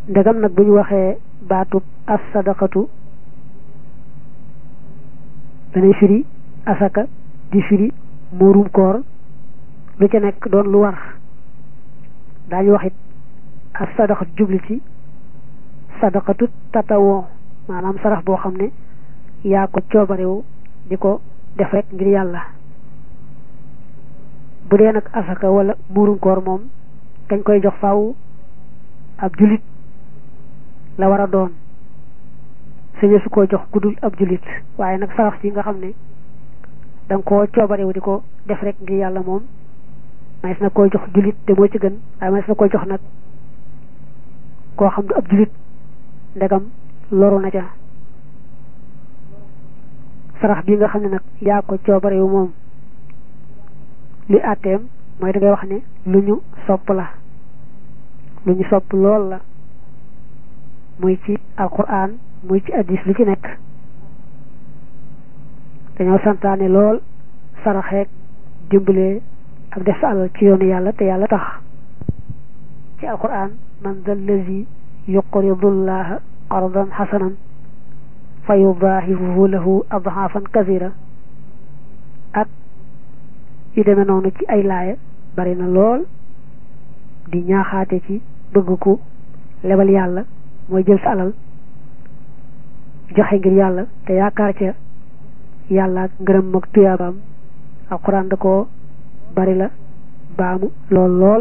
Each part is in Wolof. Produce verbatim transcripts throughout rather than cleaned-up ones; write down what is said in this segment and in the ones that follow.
ndegam nag bu ñu waxee baatub as sadaqatu danay firi asaka di firi muurum koor lu ca nekk doon lu war daañu wax it as sadaqatu jubli ci sadaqatu tatawoo maanaam sarax boo xam ne yaa ko coobarewu di ko def rek ngir yàlla. bu dee nag asaka wala muurum koor moom kañ koy jox faaw ab julit la war a doon sañe su ko jox guddul ab julit waaye nag sarax ci nga xam ne danga koo coobarewu di ko def rek ngir yàlla moom manes na koy jox julit te moo ci gën waaye manes na koy jox nag koo xam du ab julit ndegam loru na ca. sarax bi nga xam ne nag yaa ko coobarewu moom li àtteem mooy da ngay wax ne lu ñu sopp la lu ñu sopp lool la muy ci alquran muy ci addis lu ci nekk dañoo santaane lool saraxeek dimbalee ak def sa alal ci yoonu yàlla te yàlla tax. ci alquran man dal lazi yuqridullaha qardan xasanan fa yudaahifuhu lahu adhaafan kasira ak yu demee noonu ci ay laaya bari na lool di ñaaxaate ci bëgg ku lebal yàlla mooy jël sa alal joxe ngir yàlla te yaakaar ca yàlla ak ngërëm ak tuyaabaam alquran da ko bari la baamu lool lool.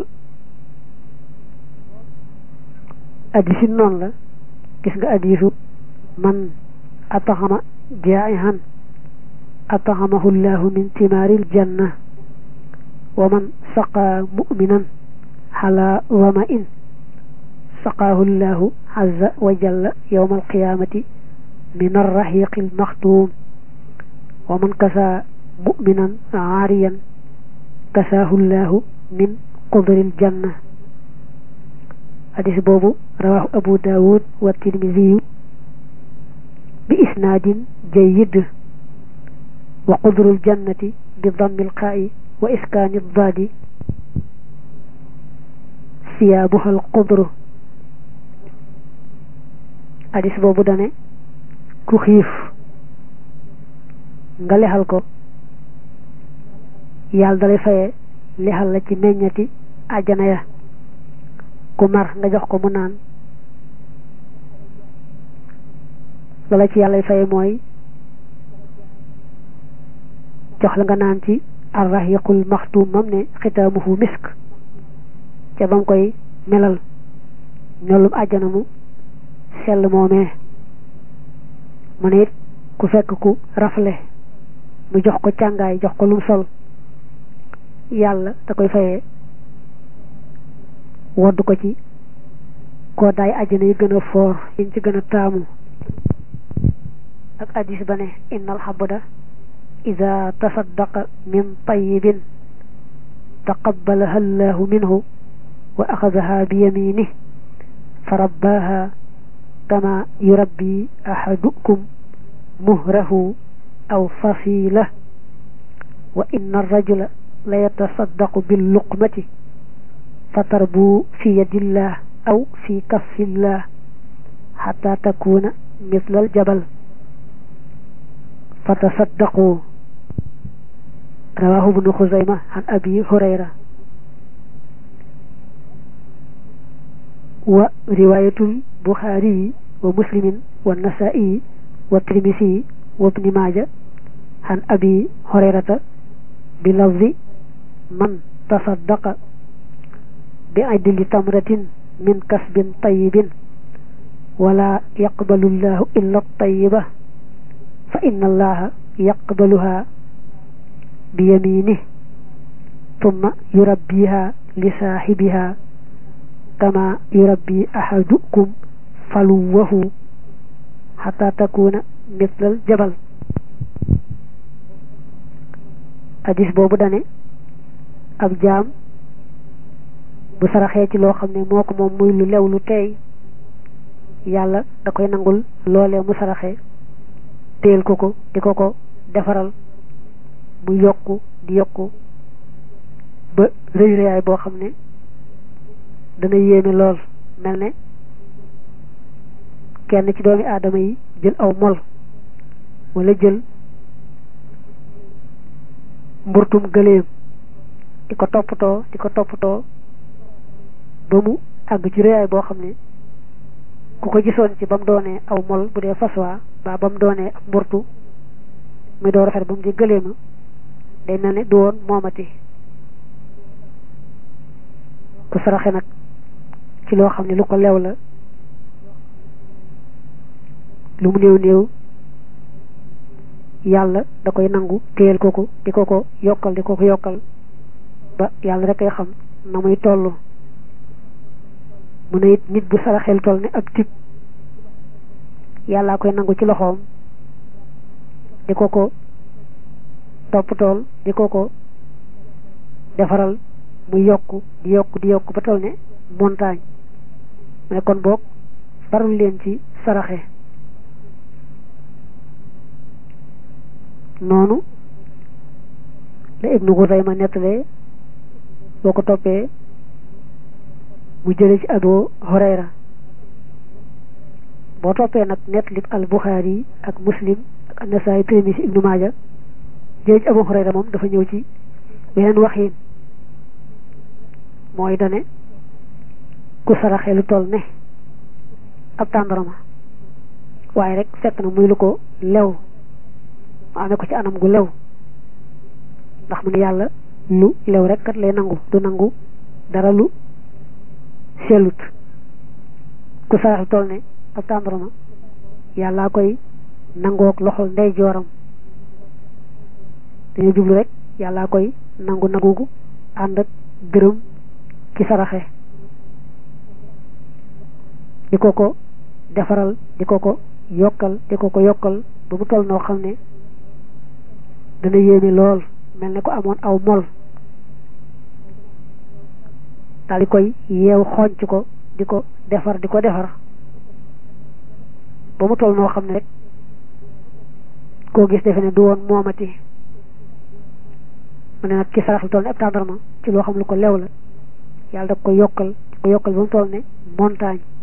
addisi noonu la gis nga addisu man ataxama jaa'ihan ataxamahu llahu min timaaril janna wa man saqaa mu'minan xalaa wama in saqaahu llahu azza wa jalla yawma alqiyaamati min arrahiqi almaxtuum wa man kasaa mu'minan aariyan kasaahu llahu min qudril janna. hadis boobu rawaahu abu daawud wa tirmisiyu bi isnaadin jayyid wa qudrul jannati bi dammil qaa'i wa iskaani daadi siyaabuhal qudru. hadis boobu dane ku xiif nga lexal ko yàlla dalay faye lexal la ci meññati àjjana ya. ku mar nga jox ko mu naan loola ci yàlla faye mooy jox la nga naan ci arrahiqul maxtuum mam ne xitaamuhu misk ca bam koy melal ñollum àjjana mu sell moomee. mu ne it ku fekk ku rafle mu jox ko càngaay jox ko lum sol yàlla da koy fayee wodd ko ci koo daay àjjana yi gën a foor yiñ ci gën a taamu. ak addis ba ne innal xabda ida tasaddaqa min tayyibin taqabbalaha allahu minhu wa axadaha bi yaminih fa rabbaaha kama yurabbi ahadukum muhrahu aw fasila wa inna arrajula la yatasaddaqu bil luqmati fa tarbu fi yadillah aw fi kaffillah xata takuna misla al jabal fa tasaddaqu. rawahu ibnu xuzayma an abi hurayra. wa riwayatul buxaari wa muslimin wa nasaa'i wa tirmisi wa ibni maaja an abi hurayrata bi lafzi man tasaddaqa bi adli tamratin min kasbin tayyibin wala yaqbalu llahu illa tayyiba fa inna allaha yaqbaluha bi yaminih thumma yurabbiha li saahibiha kama yurabbi ahadukum faluwahu hatta takuna mislal jabal. hadis boobu dane ab jaam bu saraxee ci loo xam ne moo ko moom muy lu lew lu teey yàlla da koy nangul loolee mu saraxee téel ko ko di ko ko defaral mu yokku di yokku ba rëy rëyaay boo xam ne dana yéeme lool mel ne kenn ci doomi aadama yi jël aw mol wala jël mburtum gëléem di ko toppatoo di ko toppatoo ba mu àgg ci réyaay boo xam ne ku ko gisoon ci ba mu doonee aw mol bu dee faswa ba ba mu doonee ab mburtu muy doo rafet ba mu di gëléema day mel ne du woon moomati ku saraxe nag ci loo xam ne lu ko lew la lu mu néew néew yàlla da koy nangu téyel ko ko di ko ko yokkal di ko ko yokkal ba yàlla rek ay xam na muy toll mu ne it nit bu saraxel toll ne ab tib yàllaa koy nangu ci loxoom di ko ko topp tool di ko ko defaral muy yokku di yokku di yokku ba toll ne montagne mu ne kon boog farul leen ci saraxe noonu la Ibnu Xuzayma nettalee boo ko toppee mu jële ci Abu Hurayra boo toppee nag nettali al Buxaari ak Muslim ak An-Nasaa'i Tirmisi Ibnu Maaja jële ci Abu Hurayra moom dafa ñëw ci beneen waxiin mooy dane ku saraxee lu toll ne ab tàndarma waaye rek fekk na muy lu ko lew mu amee ko ci anam gu lew ndax mu ne yàlla lu lew rek kat lay nangu du nangu dara lu sellut ku sarax lu toll ne ab tàndarma yàllaa koy nangook loxol ndey jooram dañu jublu rek yàllaa koy nangu nangugu ànd ak gërëm ci saraxe di ko ko defaral di ko ko yokkal di ko ko yokkal ba mu toll noo xam ne dana yéeme lool mel ne ko amoon aw mol daal di koy yeew xonc ko di ko defar di ko defar ba mu toll noo xam ne rek koo gis defe ne du woon moomati mu ne nag ci sarax lu toll ne ab tàndarma ci loo xam lu ko lew la yàlla da ko yokkal di ko yokkal ba mu toll ne montagne